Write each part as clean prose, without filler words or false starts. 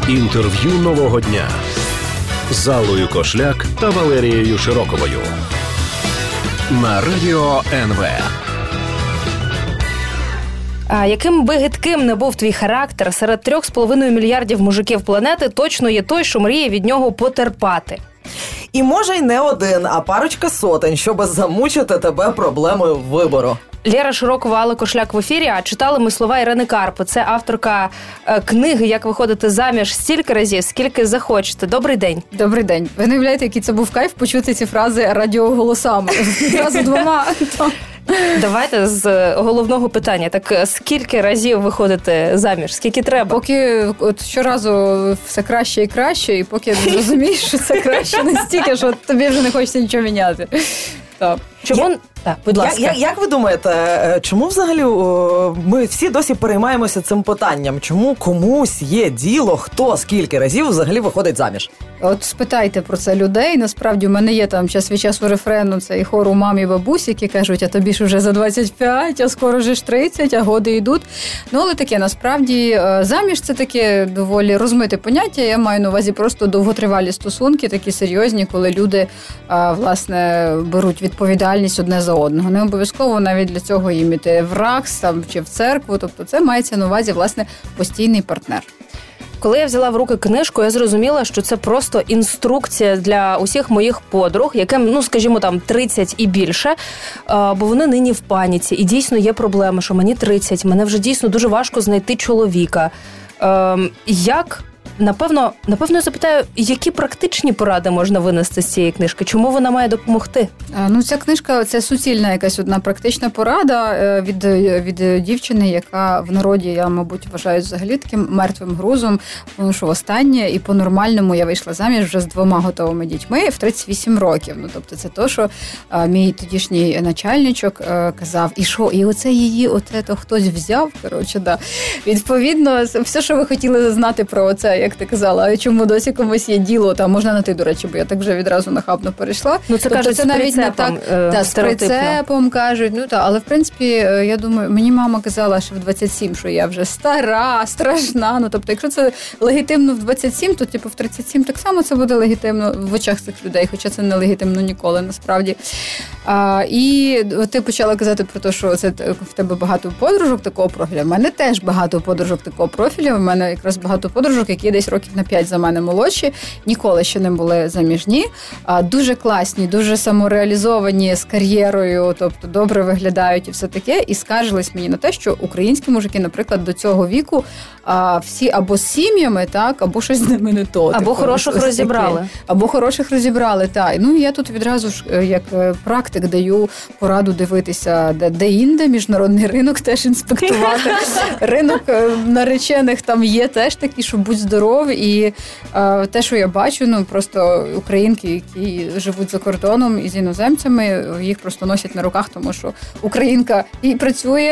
Інтерв'ю нового дня з Аллою Кошляк та Валерією Широковою на Радіо НВ. Яким би гидким не був твій характер, серед 3,5 мільярдів мужиків планети точно є той, що мріє від нього потерпати. І може й не один, а парочка сотень, щоб замучити тебе проблемою вибору. Лера Широкова, Алла Кошляк в ефірі, а читали ми слова Ірини Карпо. Це авторка книги «Як виходити заміж стільки разів, скільки захочете». Добрий день. Добрий день. Ви не уявляєте, який це був кайф почути ці фрази радіоголосами. Одразу двома. Давайте з головного питання. Так скільки разів виходите заміж? Скільки треба? Поки от щоразу все краще і краще, і поки не розумієш, що це краще настільки, що тобі вже не хочеться нічого міняти. Так. Чому? Так, будь ласка. Як ви думаєте, чому взагалі ми всі досі переймаємося цим питанням? Чому комусь є діло, хто скільки разів взагалі виходить заміж? От спитайте про це людей. Насправді в мене є там час від часу рефрену, це і хору мамі, бабусі, які кажуть, а тобі ж вже за 25, а скоро ж 30, а годи йдуть. Ну, але таке, насправді, заміж це таке доволі розмите поняття. Я маю на увазі просто довготривалі стосунки, такі серйозні, коли люди, власне, беруть відповідальність одне за одного. Не обов'язково навіть для цього їм іти в РАКС там, чи в церкву. Тобто це мається на увазі, власне, постійний партнер. Коли я взяла в руки книжку, я зрозуміла, що це просто інструкція для усіх моїх подруг, яким, скажімо, там 30 і більше, бо вони нині в паніці. І дійсно є проблема, що мені 30, мене вже дійсно дуже важко знайти чоловіка. Напевно, я запитаю, які практичні поради можна винести з цієї книжки? Чому вона має допомогти? Ця книжка – це суцільна якась одна практична порада від дівчини, яка в народі, я, мабуть, вважаю взагалі таким мертвим грузом, тому що востаннє і по-нормальному я вийшла заміж вже з 2 готовими дітьми в 38 років. Тобто це то, що мій тодішній начальничок казав, і що, і оце її, то хтось взяв, Відповідно, все, що ви хотіли знати про це, як ти казала, а чому досі комусь є діло, там можна на ти, до речі, бо я так вже відразу нахабно перейшла. Це тобто, кажуть, це навіть не так з прицепом кажуть. Але в принципі, я думаю, мені мама казала, що в 27, що я вже стара, страшна. Тобто, якщо це легітимно в 27, то в 37 так само це буде легітимно в очах цих людей, хоча це не легітимно ніколи, насправді. І ти почала казати про те, що це в тебе багато подружок такого профілю. В мене теж багато подружок такого профілю. В мене якраз багато подружок, які десь років на 5 за мене молодші, ніколи ще не були заміжні. Дуже класні, дуже самореалізовані, з кар'єрою, тобто добре виглядають і все таке. І скаржились мені на те, що українські мужики, наприклад, до цього віку всі або з сім'ями, так, або щось з ними не то. Або хороших розібрали. Або хороших розібрали, так. Я тут відразу ж, як практик, даю пораду дивитися де-інде, міжнародний ринок теж інспектувати. Ринок наречених там є теж такі, що будь здоров. І те, що я бачу, просто українки, які живуть за кордоном і з іноземцями, їх просто носять на руках, тому що українка і працює,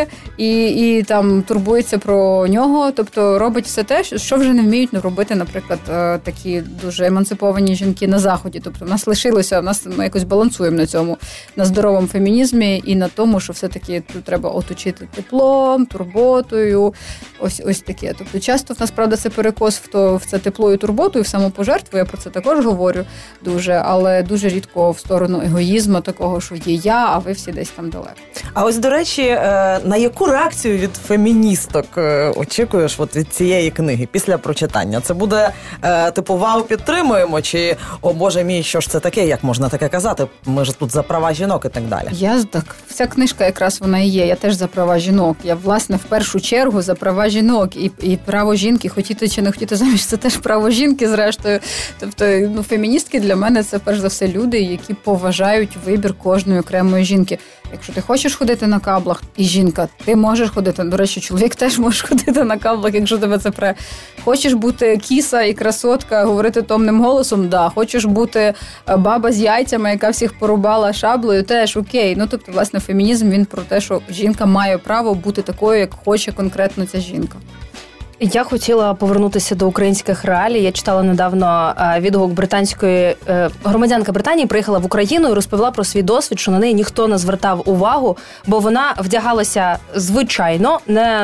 і там турбується про нього, тобто робить все те, що вже не вміють робити, наприклад, такі дуже емансиповані жінки на Заході. Тобто в нас лишилося, ми якось балансуємо на цьому, на здоровому фемінізмі і на тому, що все-таки тут треба оточити теплом, турботою, ось таке. Тобто часто в нас, правда, це перекос в це тепло і турботу, і в самопожертву, я про це також говорю дуже, але дуже рідко в сторону егоїзму, такого, що є я, а ви всі десь там далеко. А ось, до речі, на яку реакцію від феміністок очікуєш від цієї книги після прочитання? Це буде типу вау, підтримуємо, чи о боже мій, що ж це таке, як можна таке казати? Ми ж тут за права жінок і так далі. Вся книжка якраз вона і є, я теж за права жінок. Я, власне, в першу чергу за права жінок і право жінки, хотіти чи не хотіти заміж, це теж право жінки, зрештою. Тобто, феміністки для мене це, перш за все, люди, які поважають вибір кожної окремої жінки. Якщо ти хочеш ходити на каблах, і жінка, ти можеш ходити. До речі, чоловік теж може ходити на каблах, якщо тебе це пре. Хочеш бути кіса і красотка, говорити томним голосом, да. Хочеш бути баба з яйцями, яка всіх порубала шаблею, теж окей. Тобто, власне, фемінізм, він про те, що жінка має право бути такою, як хоче конкретно ця жінка. Я хотіла повернутися до українських реалій. Я читала недавно відгук британської громадянка Британії, приїхала в Україну і розповіла про свій досвід, що на неї ніхто не звертав увагу, бо вона вдягалася звичайно,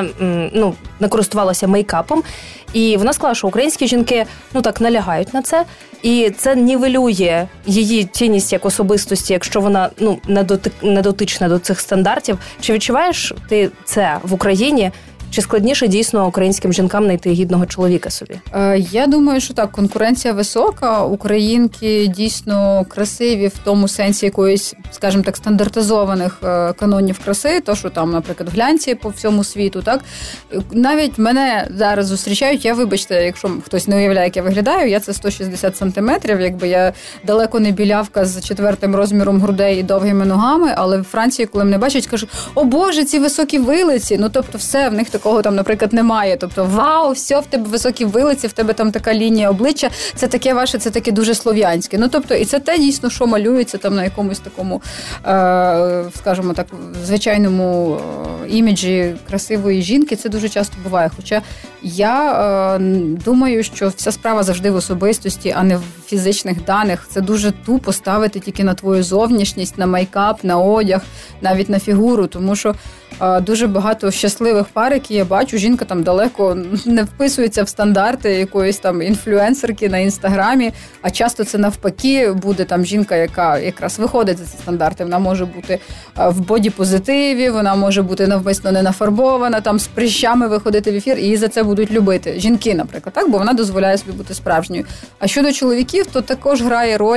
не користувалася мейкапом. І вона сказала, що українські жінки так налягають на це, і це нівелює її цінність як особистості, якщо вона не дотична до цих стандартів. Чи відчуваєш ти це в Україні? Чи складніше дійсно українським жінкам знайти гідного чоловіка собі? Я думаю, що так, конкуренція висока. Українки дійсно красиві в тому сенсі якоїсь, скажімо так, стандартизованих канонів краси, то, що там, наприклад, в глянці по всьому світу, так? Навіть мене зараз зустрічають, вибачте, якщо хтось не уявляє, як я виглядаю, я це 160 сантиметрів, якби я далеко не білявка з 4-м розміром грудей і довгими ногами, але в Франції, коли мене бачать, кажуть, о Боже, ці високі вилиці, тобто все, в них такого там, наприклад, немає. Тобто, вау, все, в тебе високі вилиці, в тебе там така лінія обличчя, це таке ваше, це таке дуже слов'янське. Тобто, і це те дійсно, що малюється там на якомусь такому, скажімо так, звичайному іміджі красивої жінки, це дуже часто буває. Хоча я думаю, що вся справа завжди в особистості, а не в фізичних даних. Це дуже тупо ставити тільки на твою зовнішність, на мейкап, на одяг, навіть на фігуру, тому що дуже багато щасливих пар, які я бачу, жінка там далеко не вписується в стандарти якоїсь там інфлюенсерки на Інстаграмі, а часто це навпаки буде там жінка, яка якраз виходить за ці стандарти. Вона може бути в боді-позитиві, вона може бути навмисно не нафарбована, там з прищами виходити в ефір, і її за це будуть любити. Жінки, наприклад, так, бо вона дозволяє собі бути справжньою. А щодо чоловіків, то також грає роль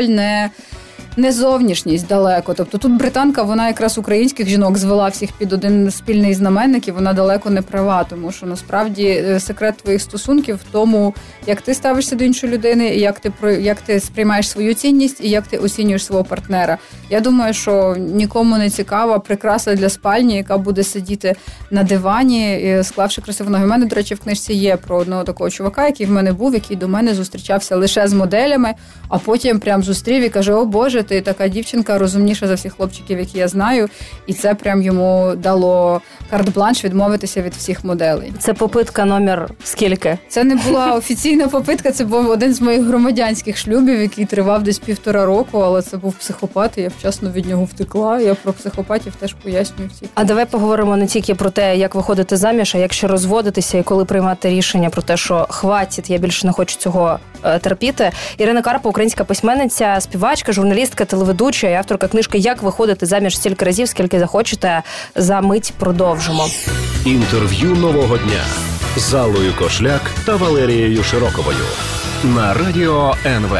не зовнішність далеко. Тобто тут британка, вона якраз українських жінок звела всіх під один спільний знаменник, і вона далеко не права, тому що насправді секрет твоїх стосунків в тому, як ти ставишся до іншої людини, і як ти сприймаєш свою цінність, і як ти оцінюєш свого партнера. Я думаю, що нікому не цікава прикраса для спальні, яка буде сидіти на дивані, склавши красиву ноги. У мене, до речі, в книжці є про одного такого чувака, який в мене був, який до мене зустрічався лише з моделями, а потім прям зустрів і каже, о Боже, ти така дівчинка розумніша за всіх хлопчиків, які я знаю, і це прям йому дало карт-бланш відмовитися від всіх моделей. Це попитка номер скільки? Це не була офіційна попитка, це був один з моїх громадянських шлюбів, який тривав десь 1,5 року, але це був психопат, і я вчасно від нього втекла. Я про психопатів теж пояснюю всіх. А давай поговоримо не тільки про те, як виходити заміж, а як ще розводитися і коли приймати рішення про те, що хватить, я більше не хочу цього терпіти. Ірина Карпа, українська письменниця, співачка, журналістка, телеведуча і авторка книжки «Як виходити заміж стільки разів, скільки захочете». За мить продовжимо. Інтерв'ю нового дня з Аллою Кошляк та Валерією Широковою на радіо НВ.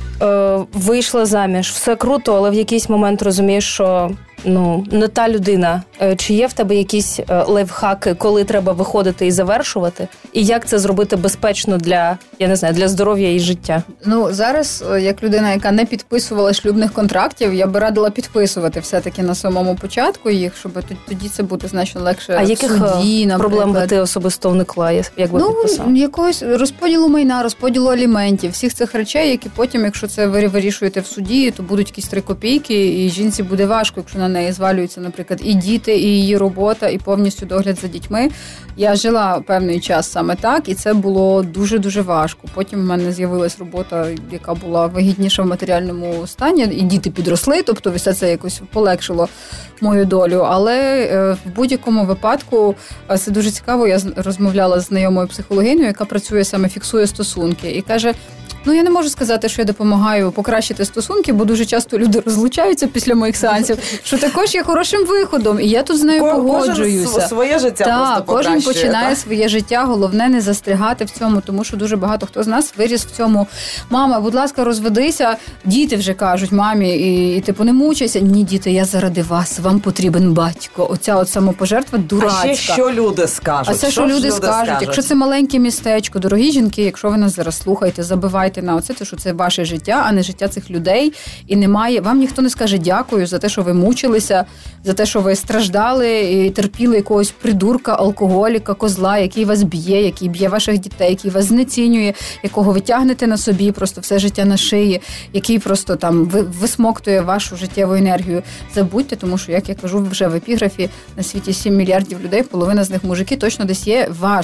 Вийшла заміж, все круто, але в якийсь момент розумієш, що не та людина. Чи є в тебе якісь лайфхаки, коли треба виходити і завершувати? І як це зробити безпечно для здоров'я і життя? Зараз, як людина, яка не підписувала шлюбних контрактів, я би радила підписувати все-таки на самому початку їх, щоб тоді це буде значно легше. А яких суді, проблем би ти особисто уникла, як би підписала? Якогось розподілу майна, розподілу аліментів, всіх цих речей, які потім, якщо це ви вирішуєте в суді, то будуть якісь 3 копійки, і жінці буде важко, якщо на неї звалюються, наприклад, і діти, і її робота, і повністю догляд за дітьми. Я жила певний час саме так, і це було дуже-дуже важко. Потім в мене з'явилась робота, яка була вигідніша в матеріальному стані, і діти підросли, тобто все це якось полегшило мою долю. Але в будь-якому випадку це дуже цікаво. Я розмовляла з знайомою психологинею, яка працює саме, фіксує стосунки, і каже, я не можу сказати, що я допомагаю покращити стосунки, бо дуже часто люди розлучаються після моїх сеансів, що також є хорошим виходом, і я тут з нею погоджуюся. Кожен своє життя просто покращує. Кожен починає своє життя, головне не застрягати в цьому, тому що дуже багато хто з нас виріс в цьому. Мама, будь ласка, розведися. Діти вже кажуть мамі, і не мучайся. Ні, діти, я заради вас, вам потрібен батько. Оця самопожертва дурацька. А ще що люди скажуть? А це що люди скажуть? Якщо це маленьке містечко, дорогі жінки, якщо ви нас зараз слухаєте, забивайте на оце, що це ваше життя, а не життя цих людей. І немає, вам ніхто не скаже дякую за те, що ви мучилися, за те, що ви страждали і терпіли якогось придурка, алкоголіка, козла, який вас б'є, який б'є ваших дітей, який вас знецінює, якого ви тягнете на собі просто все життя на шиї, який просто там висмоктує вашу життєву енергію. Забудьте, тому що, як я кажу вже в епіграфі, на світі 7 мільярдів людей, половина з них мужики, точно десь є ваш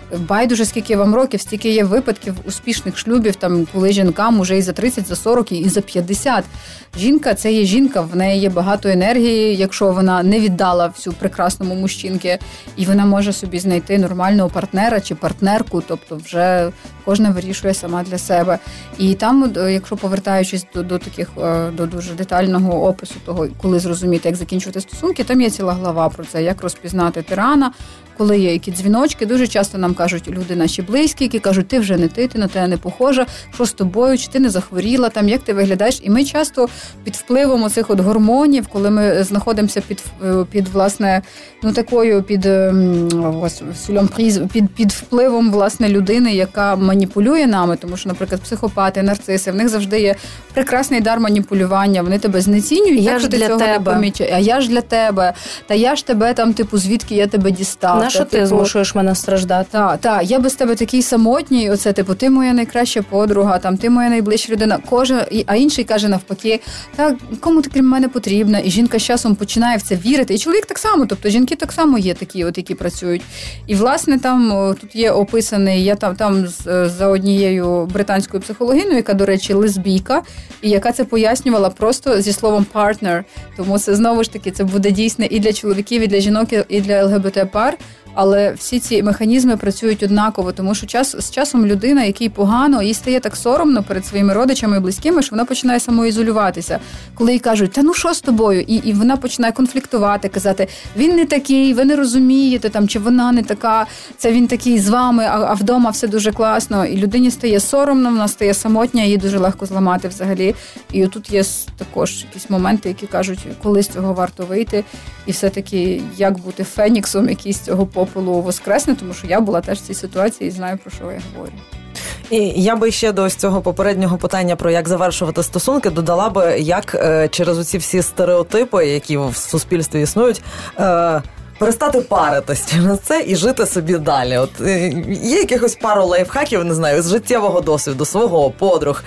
байдуже, скільки вам років, стільки є випадків успішних шлюбів, там, коли жінкам уже і за 30, за 40, і за 50. Жінка – це є жінка, в неї є багато енергії, якщо вона не віддала всю прекрасному мужчинки, і вона може собі знайти нормального партнера чи партнерку, тобто вже кожна вирішує сама для себе. І там, якщо повертаючись до дуже детального опису того, коли зрозуміти, як закінчувати стосунки, там є ціла глава про це, як розпізнати тирана, коли є які дзвіночки. Дуже часто нам кажуть люди наші близькі, які кажуть, ти вже не ти на тебе не похожа, що з тобою, чи ти не захворіла, там, як ти виглядаєш. І ми часто під впливом оцих от гормонів, коли ми знаходимося під власне, такою, під впливом, власне, людини, яка маніпулює нами, тому що, наприклад, психопати, нарциси, в них завжди є прекрасний дар маніпулювання, вони тебе знецінюють, я ж для тебе. А я ж для тебе, та я ж тебе там, звідки я тебе дістав. На що ти змушуєш мене страждати? Так, я без тебе такий самотній, оце, ти моя найкраща подруга, там, ти моя найближча людина, а інший каже навпаки, так, кому ти крім мене потрібна, і жінка з часом починає в це вірити, і чоловік так само, тобто жінки так само є такі, от, які працюють. І, власне, там тут є описаний, я там за однією британською психологиною, яка, до речі, лесбійка, і яка це пояснювала просто зі словом partner, тому це, знову ж таки, це буде дійсне і для чоловіків, і для жінок, і для ЛГБТ-пар, але всі ці механізми працюють однаково, тому що з часом людина, якій погано, їй стає так соромно перед своїми родичами і близькими, що вона починає самоізолюватися. Коли їй кажуть, та що з тобою? І вона починає конфліктувати, казати, він не такий, ви не розумієте, там, чи вона не така, це він такий з вами, а вдома все дуже класно. І людині стає соромно, вона стає самотня, її дуже легко зламати взагалі. І тут є також якісь моменти, які кажуть, коли з цього варто вийти. І все-таки, як бути феніксом, який з цього попелу воскресне, тому що я була теж в цій ситуації і знаю, про що я говорю. І я би ще до ось цього попереднього питання про як завершувати стосунки додала би, як через оці всі стереотипи, які в суспільстві існують, перестати паритись через це і жити собі далі. От є якихось пару лайфхаків, не знаю, з життєвого досвіду, свого, подруг.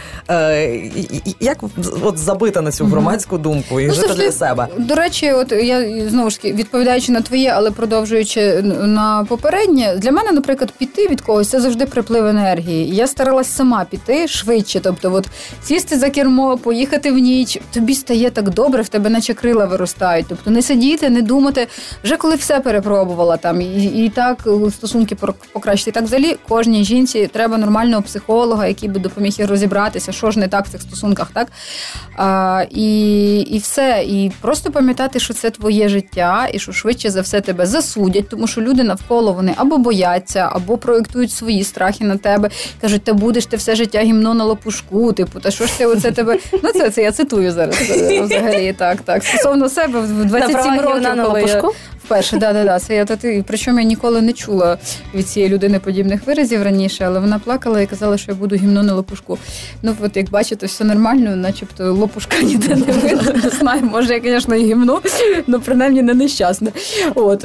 Як от забити на цю громадську думку і жити для себе? До речі, от я знову ж таки, відповідаючи на твоє, але продовжуючи на попереднє, для мене, наприклад, піти від когось, це завжди приплив енергії. Я старалась сама піти швидше, тобто от сісти за кермо, поїхати в ніч, тобі стає так добре, в тебе наче крила виростають. Тобто не сидіти, не думати. Вже коли все перепробувала там, і так стосунки покращити. І так взагалі кожній жінці треба нормального психолога, який би допоміг їй розібратися, що ж не так в цих стосунках, так? І все. І просто пам'ятати, що це твоє життя, і що швидше за все тебе засудять, тому що люди навколо, вони або бояться, або проєктують свої страхи на тебе, кажуть, та будеш ти все життя гімно на лопушку, типу, та що ж ти оце тебе... Ну, це я цитую зараз взагалі, так. Стосовно себе в 27 років, коли я... Вперше, да. Це я причому я ніколи не чула від цієї людини подібних виразів раніше, але вона плакала і казала, що я буду гімно на лопушку. Ну, от як бачите, все нормально, начебто лопушка ніде не видно. Не знаю, може, я, звісно, і гімно, але принаймні не нещасна. От.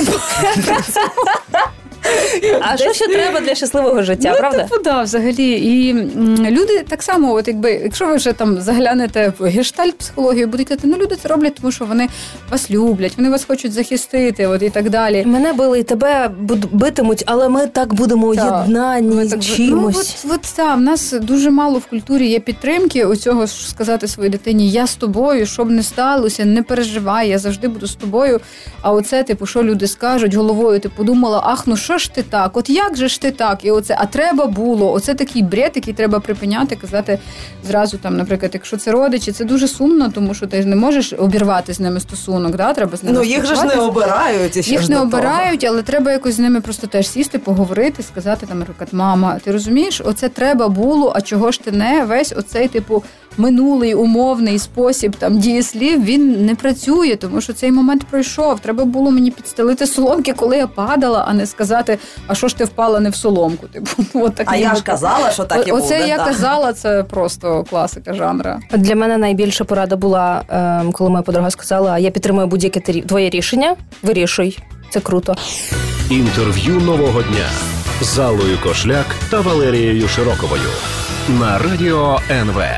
А що ще треба для щасливого життя, правда? Типу, да, взагалі. І люди так само, от якби, якщо ви вже там заглянете в гештальт-психологію, будуть казати, люди це роблять, тому що вони вас люблять, вони вас хочуть захистити, от і так далі. Мене били, і тебе битимуть, але ми так будемо єднані чимось. В нас дуже мало в культурі є підтримки оцього сказати своїй дитині, я з тобою, що б не сталося, не переживай, я завжди буду з тобою. А оце, типу, що люди скажуть головою, ти подумала, що ж ти так, от як же ж ти так, і оце, а треба було, оце такий бред, який треба припиняти, казати зразу там, наприклад, якщо це родичі, це дуже сумно, тому що ти ж не можеш обірвати з ними стосунок, да, треба з ними їх же ж не обирають. Їх не обирають, але треба якось з ними просто теж сісти, поговорити, сказати там, наприклад, мама, ти розумієш, оце треба було, а чого ж ти не, весь оцей, типу, минулий умовний спосіб там дієслів, він не працює, тому що цей момент пройшов. Треба було мені підстелити соломки, коли я падала, а не сказати, а що ж ти впала не в соломку. Типу, от так. А я ж казала, що так і буде. Оце я казала, це просто класика жанра. Для мене найбільша порада була, коли моя подруга сказала, я підтримую будь-яке твоє рішення, вирішуй. Це круто. Інтерв'ю нового дня з Аллою Кошляк та Валерією Широковою на Радіо НВ.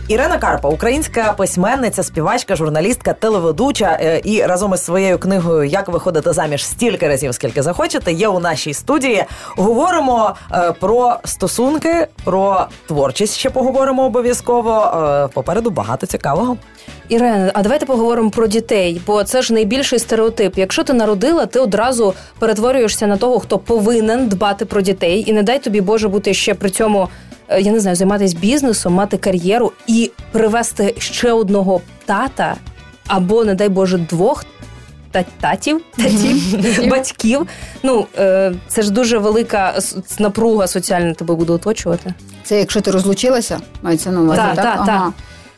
Ірина Карпа, українська письменниця, співачка, журналістка, телеведуча, і разом із своєю книгою «Як виходити заміж стільки разів, скільки захочете» є у нашій студії. Говоримо про стосунки, про творчість ще поговоримо обов'язково. Попереду багато цікавого. Ірина, а давайте поговоримо про дітей, бо це ж найбільший стереотип. Якщо ти народила, ти одразу перетворюєшся на того, хто повинен дбати про дітей. І не дай тобі, Боже, бути ще при цьому, я не знаю, займатися бізнесом, мати кар'єру і привести ще одного тата, або, не дай Боже, двох татів, батьків. Ну, це ж дуже велика напруга соціальна тебе буде оточувати. Це якщо ти розлучилася, мається на увазі, так? Так.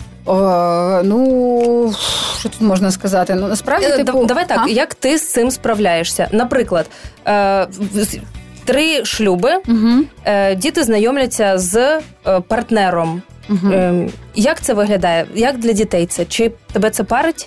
Ну, що тут можна сказати? Ну, насправді, Давай так, як ти з цим справляєшся? Наприклад, 3 шлюби, діти знайомляться з партнером. Як це виглядає? Як для дітей це? Чи тебе це парить?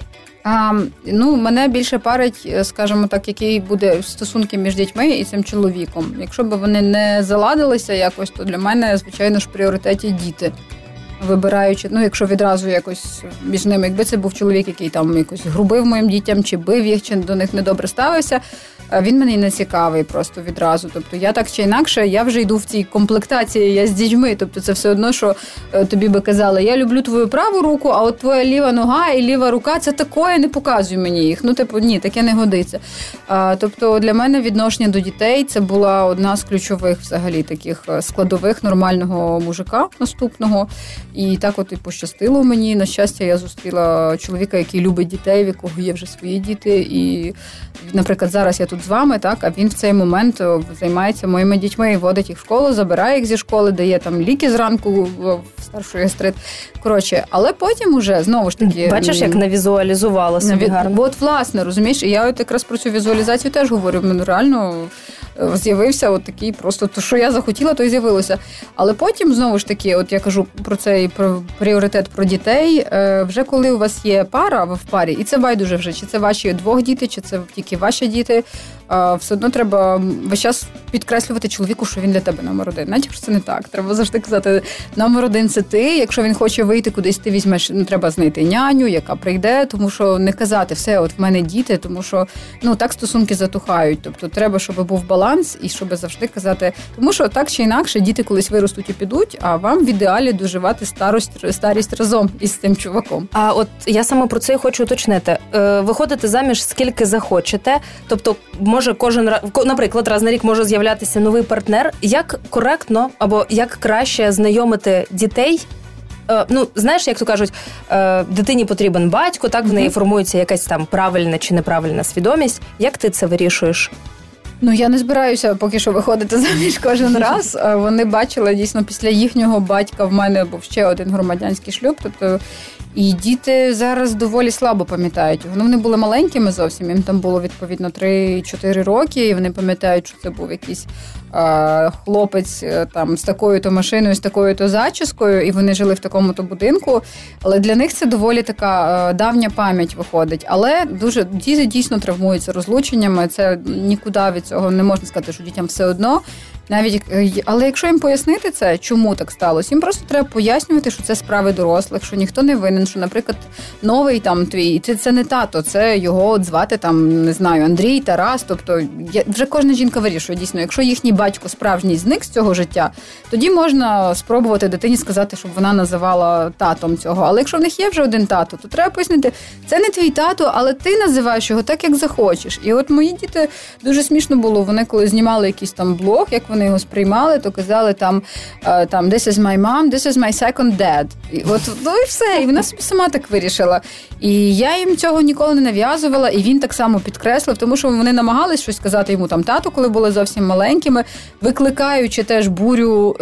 Ну, мене більше парить, скажімо так, які буде стосунки між дітьми і цим чоловіком. Якщо б вони не заладилися якось, то для мене, звичайно ж, в пріоритеті діти. Вибираючи, ну, якщо відразу якось між ними, якби це був чоловік, який там якось грубив моїм дітям, чи бив їх, чи до них недобре ставився, він мені не цікавий просто відразу. Тобто я так чи інакше, я вже йду в цій комплектації, я з дітьми. Тобто це все одно, що тобі би казали, я люблю твою праву руку, а от твоя ліва нога і ліва рука, це такое, не показуй мені їх. Ну, типу, ні, таке не годиться. Тобто для мене відношення до дітей це була одна з ключових взагалі таких складових нормального мужика наступного. І так от і пощастило мені. На щастя, я зустріла чоловіка, який любить дітей, в якого є вже свої діти. І, наприклад, зараз я тут з вами, так, а він в цей момент займається моїми дітьми і водить їх в школу, забирає їх зі школи, дає там ліки зранку в старший гастрит. Коротше, але потім уже, знову ж таки... Бачиш, як навізуалізувала собі гарно? От, власне, розумієш, і я от якраз про цю візуалізацію теж говорю. Ну, реально з'явився от такий просто, то, що я захотіла, то й з'явилося. Але потім, знову ж таки, от я кажу про цей про пріоритет про дітей, вже коли у вас є пара, ви в парі, і це байдуже вже, чи це ваші 2 діти, чи це тільки ваші діти, все одно треба весь час підкреслювати чоловіку, що він для тебе номер 1. Навіть якщо це не так. Треба завжди казати, номер 1 це ти, якщо він хоче вийти кудись, ти візьмеш, ну, треба знайти няню, яка прийде, тому що не казати, все, от в мене діти, тому що, ну, так стосунки затухають. Тобто треба, щоб був баланс і щоб завжди казати, тому що так чи інакше діти колись виростуть і підуть, а вам в ідеалі доживати старість разом із цим чуваком. А от я саме про це і хочу уточнити. Виходити заміж скільки захочете, тобто може кожен раз, наприклад, раз на рік може з'являтися новий партнер. Як коректно або як краще знайомити дітей? Ну, знаєш, як то кажуть, дитині потрібен батько, так в неї формується якась там правильна чи неправильна свідомість. Як ти це вирішуєш? Ну, я не збираюся поки що виходити заміж кожен раз. Вони бачили, дійсно, після їхнього батька в мене був ще один громадянський шлюб. Тобто, і діти зараз доволі слабо пам'ятають його. Ну, вони були маленькими зовсім, їм там було, відповідно, 3-4 роки, і вони пам'ятають, що це був якийсь хлопець там з такою-то машиною, з такою-то зачіскою, і вони жили в такому-то будинку. Але для них це доволі така давня пам'ять виходить. Але дуже діти дійсно травмуються розлученнями, це нікуди від цього не можна сказати, що дітям все одно. Навіть, але якщо їм пояснити це, чому так сталося, їм просто треба пояснювати, що це справи дорослих, що ніхто не винен, що, наприклад, новий там твій, це не тато, це його от звати там, не знаю, Андрій, Тарас, тобто вже кожна жінка вирішує, дійсно, якщо їхній батько справжній зник з цього життя, тоді можна спробувати дитині сказати, щоб вона називала татом цього, але якщо в них є вже один тато, то треба пояснити, це не твій тато, але ти називаєш його так, як захочеш. І от мої діти, дуже смішно було, вони коли знімали якийсь там блог, як вони його сприймали, то казали там this is my mom, this is my second dad. І от, ну і все, і вона собі сама так вирішила. І я їм цього ніколи не нав'язувала, і він так само підкреслив, тому що вони намагались щось сказати йому там тату, коли були зовсім маленькими, викликаючи теж бурю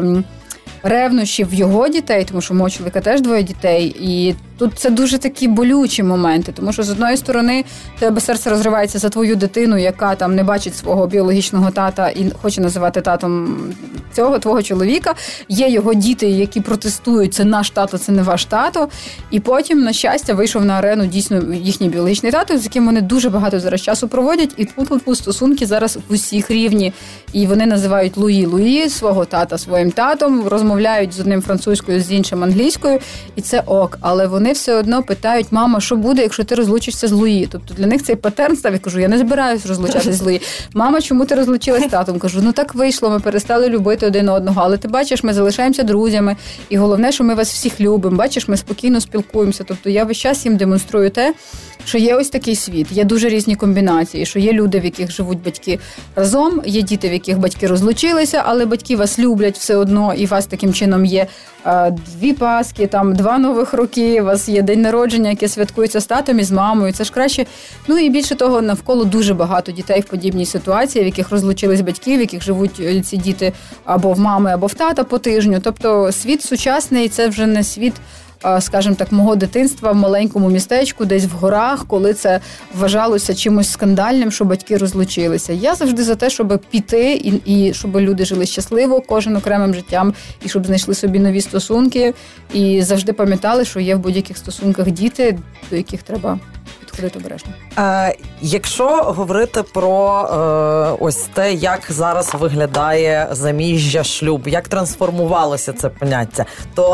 ревнощів його дітей, тому що у мого чоловіка теж 2 дітей, і тут це дуже такі болючі моменти, тому що з одної сторони тебе серце розривається за твою дитину, яка там не бачить свого біологічного тата і хоче називати татом цього твого чоловіка, є його діти, які протестують, це наш тато, це не ваш тато. І потім, на щастя, вийшов на арену дійсно їхній біологічний тато, з яким вони дуже багато зараз часу проводять, і стосунки зараз в усіх рівні. І вони називають Луї свого тата своїм татом, розмовляють з одним французькою, з іншим англійською, і це ок. Але вони все одно питають: мама, що буде, якщо ти розлучишся з Луї? Тобто для них цей патерн став. Я кажу, я не збираюсь розлучатися з Луї. Мама, чому ти розлучилась з татом? Кажу, ну так вийшло, ми перестали любити один одного, але ти бачиш, ми залишаємося друзями, і головне, що ми вас всіх любимо. Бачиш, ми спокійно спілкуємося. Тобто я весь час їм демонструю те, що є ось такий світ, є дуже різні комбінації, що є люди, в яких живуть батьки разом, є діти, в яких батьки розлучилися, але батьки вас люблять все одно, і у вас таким чином є 2 Пасхи, 2 Нових роки, у вас є день народження, яке святкується з татом і з мамою, це ж краще. Ну і більше того, навколо дуже багато дітей в подібній ситуації, в яких розлучились батьки, в яких живуть ці діти або в мами, або в тата по тижню. Тобто світ сучасний, це вже не світ, скажімо так, мого дитинства в маленькому містечку, десь в горах, коли це вважалося чимось скандальним, що батьки розлучилися. Я завжди за те, щоб піти і щоб люди жили щасливо, кожен окремим життям, і щоб знайшли собі нові стосунки, і завжди пам'ятали, що є в будь-яких стосунках діти, до яких треба підходити обережно. Якщо говорити про ось те, як зараз виглядає заміжжя, шлюб, як трансформувалося це поняття,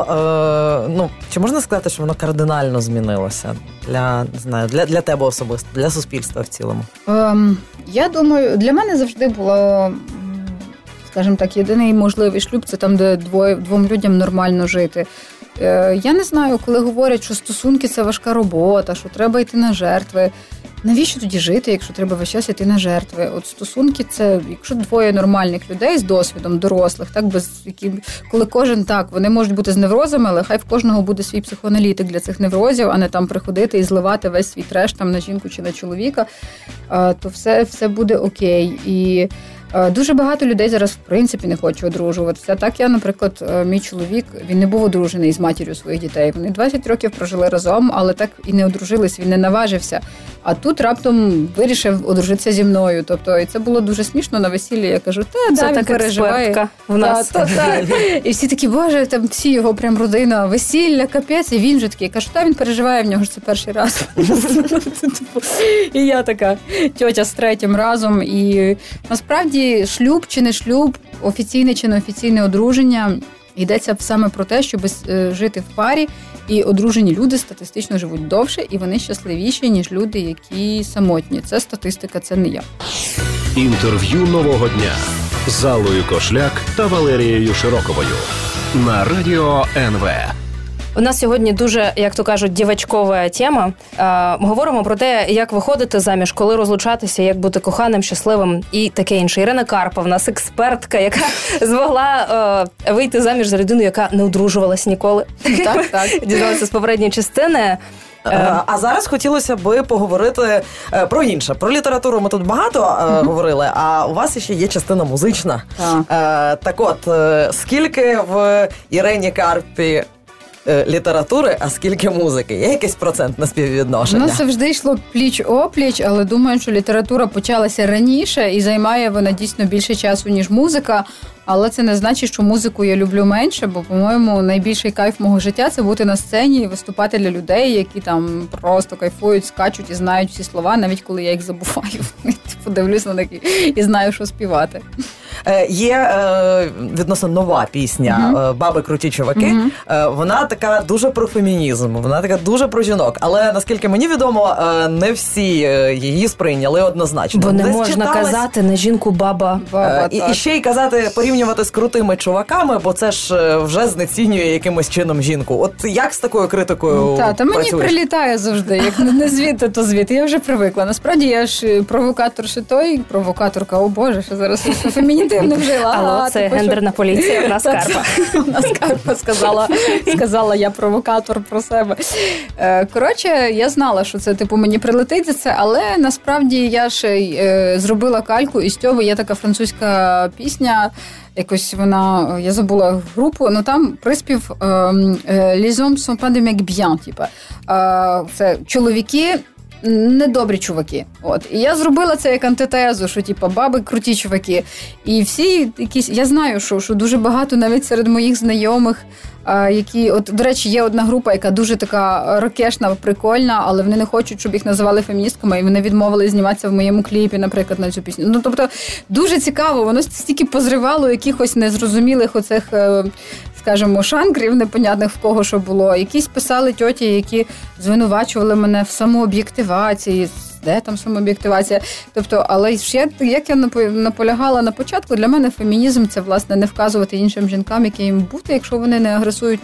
то чи можна сказати, що воно кардинально змінилося для тебе особисто, для суспільства в цілому? Я думаю, для мене завжди було, скажімо так, єдиний можливий шлюб – це там, де двом людям нормально жити. Я не знаю, коли говорять, що стосунки – це важка робота, що треба йти на жертви. Навіщо тоді жити, якщо треба весь час йти на жертви? От стосунки – це, якщо 2 нормальних людей з досвідом, дорослих, так, коли кожен так, вони можуть бути з неврозами, але хай в кожного буде свій психоаналітик для цих неврозів, а не там приходити і зливати весь свій треш там на жінку чи на чоловіка, то все буде окей. І дуже багато людей зараз, в принципі, не хочуть одружуватися. Так, я, наприклад, мій чоловік, він не був одружений з матір'ю своїх дітей. Вони 20 років прожили разом, але так і не одружились, він не наважився. А тут раптом вирішив одружитися зі мною. Тобто, і це було дуже смішно на весіллі. Я кажу, він переживає. В нас. І всі такі, боже, там всі його прям родина, весілля, капець. І він же такий, я кажу, він переживає, в нього ж це перший раз. І я така, тьотя з 3-м разом. І насправді шлюб чи не шлюб, офіційне чи неофіційне одруження, йдеться саме про те, щоб жити в парі, і одружені люди статистично живуть довше, і вони щасливіші, ніж люди, які самотні. Це статистика, це не я. Інтерв'ю нового дня з Аллою Кошляк та Валерією Широковою на Радіо НВ. У нас сьогодні дуже, як то кажуть, дівочкова тема. Говоримо про те, як виходити заміж, коли розлучатися, як бути коханим, щасливим і таке інше. Ірина Карпа, в нас експертка, яка змогла вийти заміж за людину, яка не одружувалась ніколи. Так. Дізналася з попередньої частини. А зараз хотілося би поговорити про інше. Про літературу ми тут багато говорили, а у вас ще є частина музична. Так от, скільки в Ірині Карпі літератури, а скільки музики? Є якийсь процентне співвідношення? У нас завжди йшло пліч-опліч, але думаю, що література почалася раніше і займає вона дійсно більше часу, ніж музика. Але це не значить, що музику я люблю менше, бо, по-моєму, найбільший кайф мого життя – це бути на сцені і виступати для людей, які там просто кайфують, скачуть і знають всі слова, навіть коли я їх забуваю. Подивлюсь на них і знаю, що співати. Є відносно нова пісня «Баби круті чуваки». Вона така дуже про фемінізм, вона така дуже про жінок. Але, наскільки мені відомо, не всі її сприйняли однозначно. Бо не можна казати на жінку баба. І ще й казати, порівнювати з крутими чуваками, бо це ж вже знецінює якимось чином жінку. От як з такою критикою працюєш? Мені прилітає завжди. Як не звідти, то звідти. Я вже привикла. Насправді я ж провокатор ще той, провокаторка, о Боже, що зараз фемінітивно вжила. Алло, це гендерна поліція, в нас Карпа. У нас Карпа сказала, я провокатор про себе. Коротше, я знала, що це, мені прилетить за це, але насправді я ж зробила кальку, і з цього є така французька пісня, якось вона, я забула групу, але там приспів «Les hommes sont pas des mecs bien», це чоловіки недобрі чуваки. От. І я зробила це як антитезу, що типу, баби круті чуваки. І всі якісь, я знаю, що дуже багато навіть серед моїх знайомих, які, от, до речі, є одна група, яка дуже така рокешна, прикольна, але вони не хочуть, щоб їх називали феміністками, і вони відмовили зніматися в моєму кліпі, наприклад, на цю пісню. Ну, тобто, дуже цікаво, воно стільки позривало якихось незрозумілих оцих, скажімо, шанкрів непонятних, в кого що було. Якісь писали тьоті, які звинувачували мене в самооб'єктивації. Де там самооб'єктивація? Тобто, але як я наполягала на початку, для мене фемінізм – це, власне, не вказувати іншим жінкам, яким їм бути, якщо вони не агресують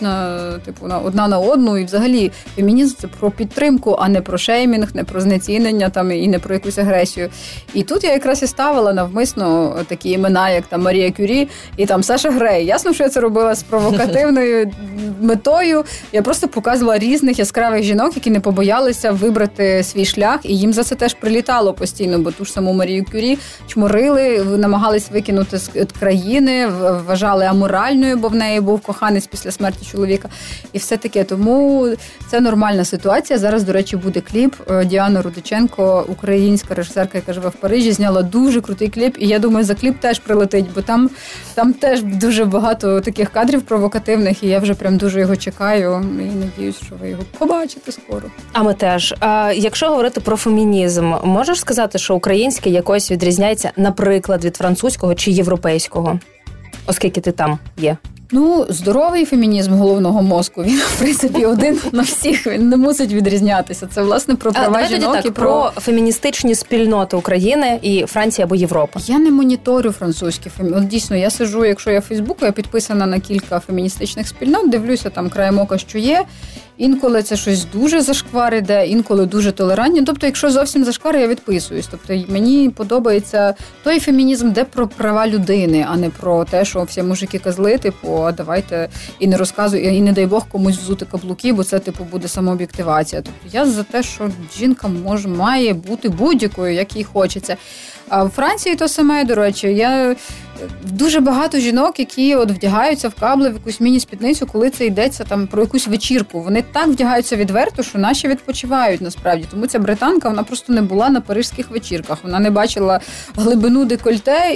на одна на одну. І взагалі фемінізм – це про підтримку, а не про шеймінг, не про знецінення там, і не про якусь агресію. І тут я якраз і ставила навмисно такі імена, як там Марія Кюрі і там Саша Грей. Ясно, що я це робила з провокативною метою. Я просто показувала різних яскравих жінок, які не побоялися вибрати свій шлях, і їм за це теж прилітало постійно, бо ту ж саму Марію Кюрі чморили, намагались викинути з країни, вважали аморальною, бо в неї був коханець після смерті чоловіка. І все таке. Тому це нормальна ситуація. Зараз, до речі, буде кліп. Діана Рудиченко, українська режисерка, яка живе в Парижі, зняла дуже крутий кліп. І я думаю, за кліп теж прилетить, бо там теж дуже багато таких кадрів провокативних, і я вже прям дуже його чекаю. І надіюсь, що ви його побачите скоро. А ми теж. Якщо говорити про фемінізм, можеш сказати, що українське якось відрізняється, наприклад, від французького чи європейського? Оскільки ти там є. Ну, здоровий фемінізм головного мозку, він, в принципі, один на всіх, він не мусить відрізнятися. Це, власне, про права жінок так, і про феміністичні спільноти України і Франції або Європи. Я не моніторю французькі феміністи. Дійсно, я сиджу, якщо я в Фейсбуку, я підписана на кілька феміністичних спільнот, дивлюся там краєм ока, що є. Інколи це щось дуже зашквар іде, інколи дуже толерантні. Тобто, якщо зовсім зашквар, я відписуюсь. Тобто, мені подобається той фемінізм, де про права людини, а не про те, що всі мужики козли, типу, а давайте і не розказуй, і не дай Бог комусь взути каблуки, бо це, типу, буде самооб'єктивація. Тобто, я за те, що жінка має бути будь-якою, як їй хочеться. А в Франції то саме, до речі, я дуже багато жінок, які от вдягаються в кабли, в якусь міні-спідницю, коли це йдеться там про якусь вечірку. Вони так вдягаються відверто, що наші відпочивають насправді. Тому ця британка, вона просто не була на паризьких вечірках. Вона не бачила глибину декольте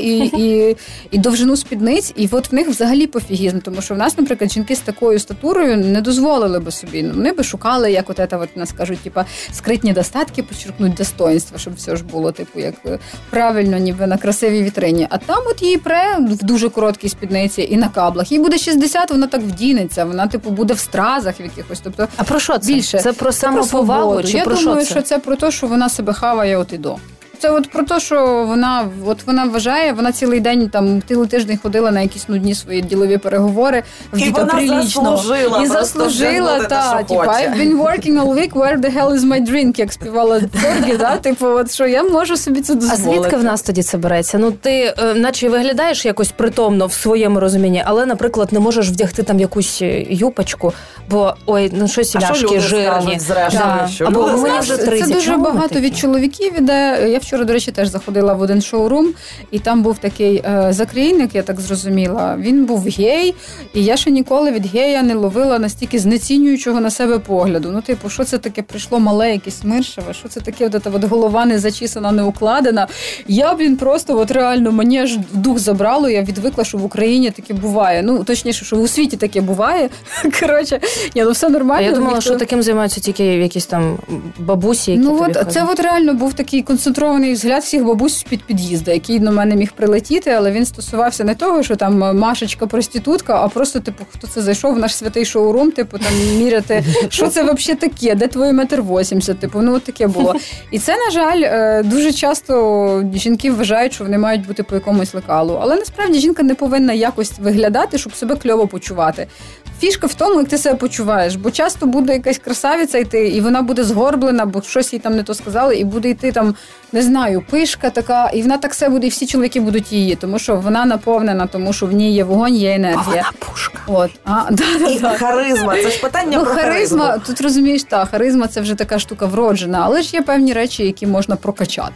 і довжину спідниць. І от в них взагалі пофігізм. Тому що в нас, наприклад, жінки з такою статурою не дозволили би собі. Вони би шукали, як от это, нас кажуть, типа, скритні достатки, підчеркнуть достоинства, щоб все ж було, типу, як правильно, ніби на красивій вітрині. А там от її в дуже короткій спідниці і на каблах. Їй буде 60, вона так вдінеться, вона, типу, буде в стразах в якихось. Тобто, а про що це? Більше. Це про самоповагу? Чи я про думаю, що що це про те, що вона себе хаває от і до. Це от про те, що вона вважає, вона цілий день, там, цілий тиждень ходила на якісь нудні свої ділові переговори. І вона заслужила, та, типу, I've been working all week, where the hell is my drink, як співала Фергі, да, типу, от що я можу собі це дозволити. А звідки в нас тоді це береться? Ну, ти, наче виглядаєш якось притомно в своєму розумінні, але, наприклад, не можеш вдягти там якусь юпочку, бо, щось ляшки жирні. Або у мене вже 30. Це дуже багато від чоловіків іде. Я вчора, до речі, теж заходила в один шоурум, і там був такий закрійник, я так зрозуміла. Він був гей, і я ще ніколи від гея не ловила настільки знецінюючого на себе погляду. Ну, типу, що це таке прийшло мале, якесь миршеве, що це таке, от голова не зачісана, не укладена. Я, просто, от реально, мені аж дух забрало, я відвикла, що в Україні таке буває. Ну, точніше, що у світі таке буває. Коротше, все нормально. Я думала, що таким займаються тільки якісь там бабусі, які тобі кажуть. Це от реально був такий концентрований взгляд всіх бабусь з-під під'їзду, який на мене міг прилетіти, але він стосувався не того, що там Машечка-проститутка, а просто, типу, хто це зайшов в наш святий шоурум, типу, там міряти, що це взагалі таке, де твої 1,80 м, типу, от таке було. І це, на жаль, дуже часто жінки вважають, що вони мають бути по якомусь лекалу. Але насправді жінка не повинна якось виглядати, щоб себе кльово почувати. Фішка в тому, як ти себе почуваєш, бо часто буде якась красавиця йти, і вона буде згорблена, бо щось їй там не то сказали, і буде йти там, не знаю, пишка така, і вона так все буде, і всі чоловіки будуть її, тому що вона наповнена, тому що в ній є вогонь, є енергія. А вона пушка. От. І харизма, це ж питання про харизму. Тут розумієш, харизма це вже така штука вроджена, але ж є певні речі, які можна прокачати.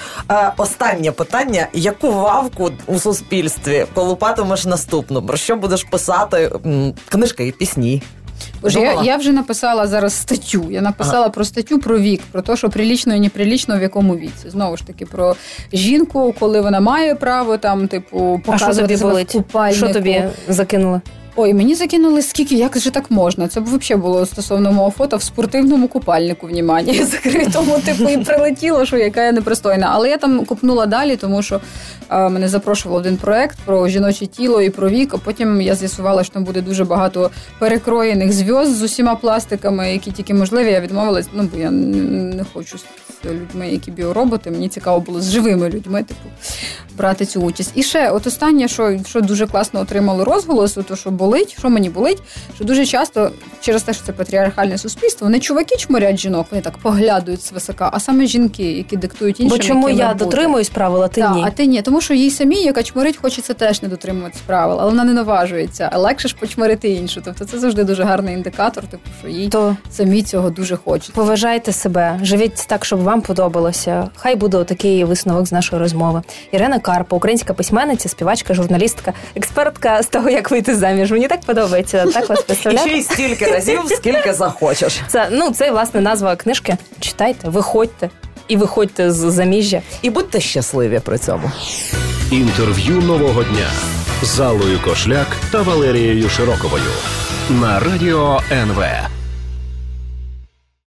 Останнє питання. Яку вавку у суспільстві колупатимеш наступну? Про що будеш писати? Книжки і пісні? Боже, я вже написала зараз статтю. Я написала про статтю про вік, про те, що прилічно і неприлічно в якому віці. Знову ж таки, про жінку, коли вона має право там, типу, показувати себе в купальнику. Що тобі закинули? Ой, мені закинули скільки, як же так можна? Це б взагалі було стосовно мого фото в спортивному купальнику, внімання, закритому, типу, і прилетіло, що яка я непристойна. Але я там купнула далі, тому що мене запрошував один проект про жіноче тіло і про вік, а потім я з'ясувала, що там буде дуже багато перекроєних зв'язд з усіма пластиками, які тільки можливі. Я відмовилась, бо я не хочу з людьми, які біороботи. Мені цікаво було з живими людьми, типу, брати цю участь. І ще, от останнє, що дуже класно отримало розголос, то, що болить, що мені болить, що дуже часто, через те, що це патріархальне суспільство, не чуваки чморять жінок, вони так поглядують свисока, а саме жінки, які диктують іншим, бо чому я бути. дотримуюсь правил, а ти ні? А ти ні, тому що їй самій, яка чморить, хочеться теж не дотримуватись правил, але вона не наважується, а легше ж почморити іншу. Тобто це завжди дуже гарний індикатор, типу, що їй самі цього дуже хочеться. Поважайте себе, живіть так, щоб вам подобалося. Хай буде отакий висновок з нашої розмови. Ірина Карпа, українська письменниця, співачка, журналістка, експертка з того, як вийти заміж. Мені так подобається, так вас представляти. І ще й стільки разів, скільки захочеш. Це, власне, назва книжки. Читайте, виходьте з заміжжя. І будьте щасливі при цьому. Інтерв'ю нового дня з Аллою Кошляк та Валерією Широковою на Радіо НВ.